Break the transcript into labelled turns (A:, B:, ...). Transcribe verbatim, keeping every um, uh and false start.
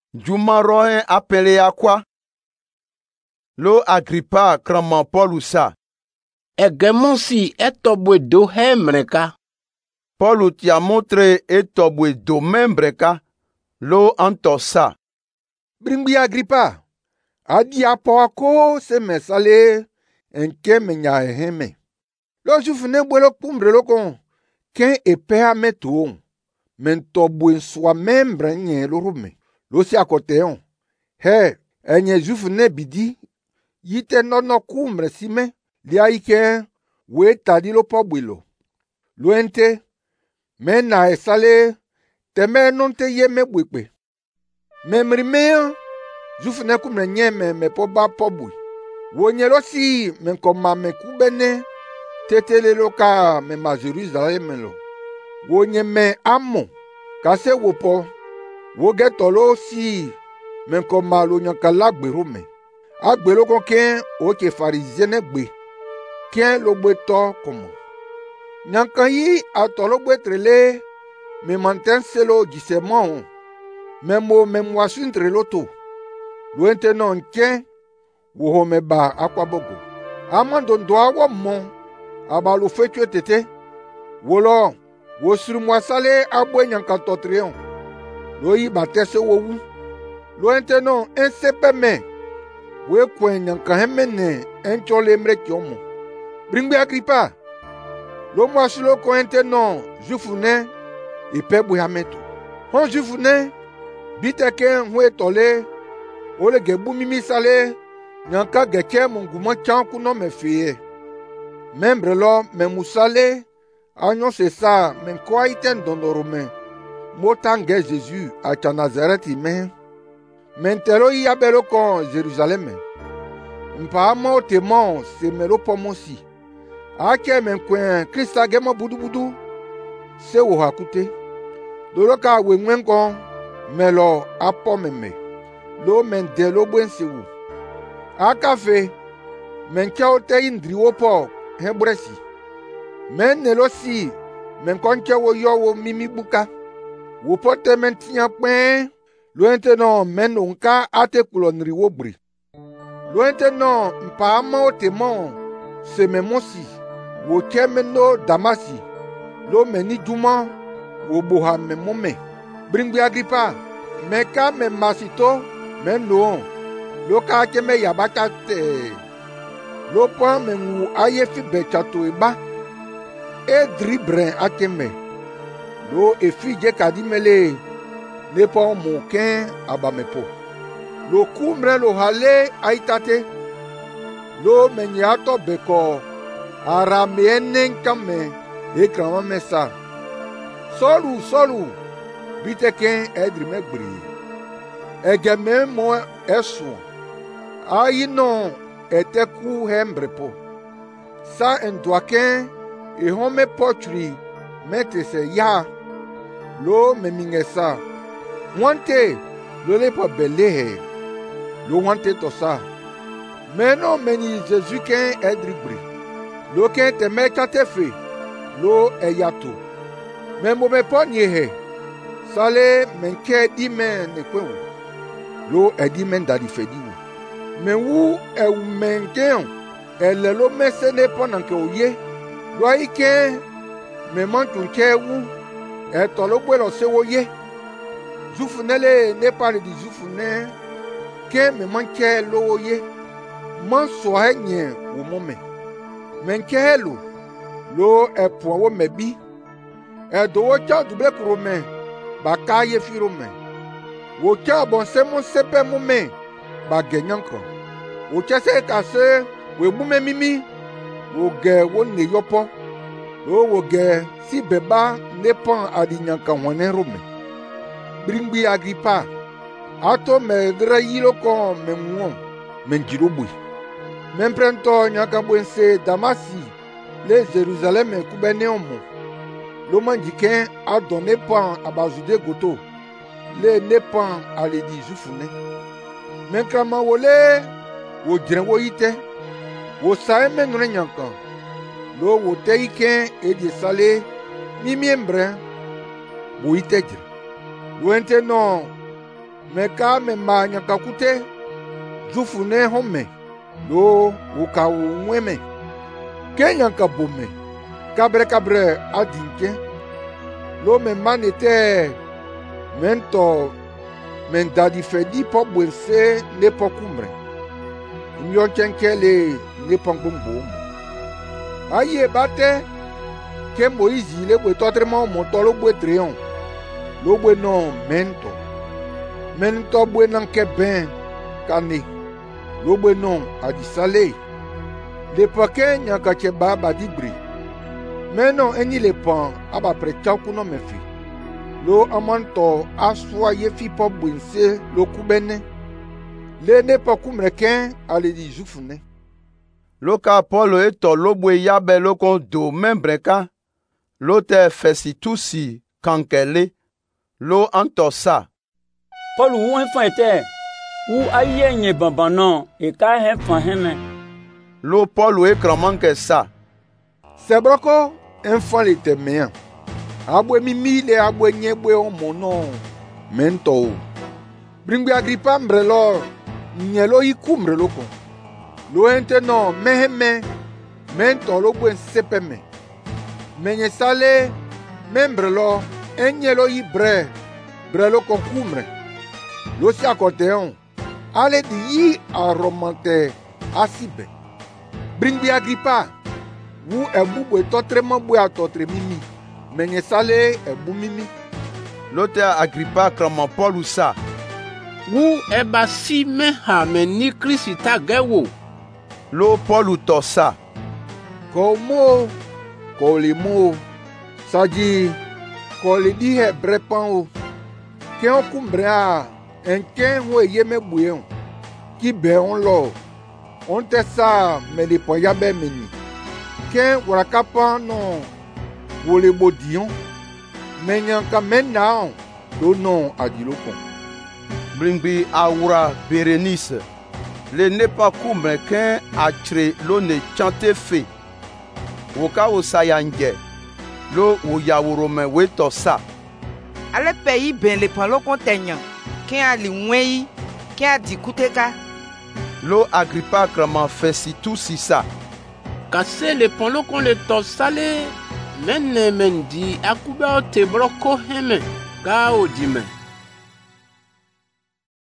A: Jumarohen appelé à quoi? Lo Agrippa krama Paul sa.
B: Egemosi etobwe do hemreka.
A: Paul ti a montré etobwe do membreka. Lo antosa.
C: Bringbi Agrippa. Adi apo ko se mesale enke menya heme. Lo jufune bwelo kumbre lo kon. Ken epe a metou. Men tobwe swa membre nye lo rume. Lo si akoteon. He, enye jufune bidi. Yite nono kumbre sime. Lia ike we tadi lo pobwilo. Lo ente. Men na esale. Teme non te ye me bwekwe. Memri meyan. Jufune kumbre nye me me poba pobwi. Wonye lo si men koma me kubene. Tetele lo ka me ma Jerusalem lo. Wonye me amo. Kase wopo. Woge tolo si men koma lo nyankala gbero me. Agbe lo kon ken oke farizene gbe. Ken lo gbe to komo. Nyankan yi atolo gbe trele me manten selo gisemon. Memo memwasu ntre lo to. Lo ente non ken woho me ba akwabogo. Amando ndo awo mon. Aba lo fetue tete. Wolo wo suru mwasale abwe nyankan totreon. Lo yi batese wowu. Lo ente non ensepe me. We kwen nyankan hemene enchole mre kyomo. Bringbe Agrippa. Lo mwasulo ko ente non jufune ipebwe hametu. Hon jufune biteke hwe tole ole gebu mimi sale nyanka geche munguma chanku no me feye. Membre lo me musale anyo se sa men kwa iten dondorome. Motange Jésus a cha Nazareth me. Mentelo yi abelo kon Jerusalem. Mpa mo temon se melo pomosi. Ake men kwen Krista gemo budu budu. Se wo hakute. Dolo ka we ngwen kon melo apo meme. Lo men de lo bwense wu. Aka fe men kya te indri wo po hebresi. Men ne lo si men kon kya wo yo wo mimi buka. Wo pote men tiya pen. Lo ente non men unka ate kulonri wo bri. Lo ente non mpa ama o temon se memosi. Wo kemen no damasi. Lo meni juma wo boha me mome. Bringbi Agrippa. Meka me masito men no. Lo ka ke me yabaka te. Lo pa me ngu aye fi bechato eba. E dribren ake me. Lo e fi je kadimele. Ne pa mo ken abamepo. Lo kumre lo hale aitate. Lo menyato beko. Arameenen kame. Ekrama mesa. Solu, solu. Biteken edri megbri. Egeme mo esu. Ayi non eteku hembrepo. Sa endwaken e home potri mete se ya. Lo memingesa. Wante lo le pa belehe. Lo wante tosa. Meno meni Jésus ken edribri. Lo ken te meka tefe. Lo eyato. Memo me ponyehe. Sale menke di men ne kwewu. Lo edi men dadi fediwu. Men wu e wu menkeon. Ele lo mese ne ponanke oye. Lo aike me mantunke wu. E tolo bwelo se woye. Zufunele ne pare di zufune. Ke me manke lo oye. Man so henye wo mome. Menke helo. Lo e po wo mebi. E do wo cha duble kuro me. Baka ye firo me. Wo cha bon se mon sepe mo me. Ba genyankro. Wo cha se kase we bu me mimi. Wo ge wo ne yopo. Lo wo ge si beba ne pan adi nyanka wane rome. Bringbi Agrippa. Ato me dra yilo kon me muon. Men jirobui. Men prento nyanka bwense Damasi. Le Jerusalem kubene omo. Lo manjiken a donné pan abazude goto. Le ne pan ale di jufune. Men krama wole wo dren wo yite. Wo sae men nure nyankan. Lo wo te iken e di sale mimi embre. Wo yite jre. Lo ente non meka me ma nyakakute zufune home lo uka unweme kenya kabome kabre kabre adinke lo me manete mento mendadi fedi po bwense ne po kumre nyon kenkele ne pangumbo aye bate ke Moïse le bwe totrement mon tolo bwe trion lo bwe non mento mento bwe nan ke ben kane lo bwe non adi sale le pake nyaka che baba di bri meno eni le pan aba precha kuno mefi lo amanto aswa ye fi po bwense lo kubene le ne po kumreken ale di zufune
A: lo ka Paul eto lo bwe yabe lo kon do membreka lo te Fesitusi kankele lo anto sa
D: Paul wu enfant était wu aye nye bambanon e ka he fan heme
A: lo Paul e kramanke sa
C: sebroko enfant le temean abwe mimi le abwe nyebwe omono mento bringwe Agripa mbrelo nyelo ikumbrelo ko lo ente no meheme mento lo bwen sepeme menye sale membrelo enyelo ibre brelo konkumre lo si akoteon ale di yi aromante asibe bringwe Agripa wu ebu bwe totrement bwe atotre mimi menye sale ebu mimi
A: lo te Agripa kraman Paul sa
B: wu eba si me ha me ni Krista gewo
A: lo Paul to sa
C: komo kolimo saji kolidi he brepan o ke on kumbra en ken wo yeme buyon ki be on lo on te sa me le poya be meni ken warakapa no wole bodion menyan ka menna do non adiloko
A: bringbi awura Berenice le ne pas kumbre ken atre lo ne chante fe woka osayanje lo woyaworo me weto sa
E: ale pays ben le pan lo kontenyan ken ali nweyi ken adi kuteka
A: lo Agripa kraman Fesitusi sa
B: kase le polo kon le to sale menne mendi akube o te broko heme ka o dime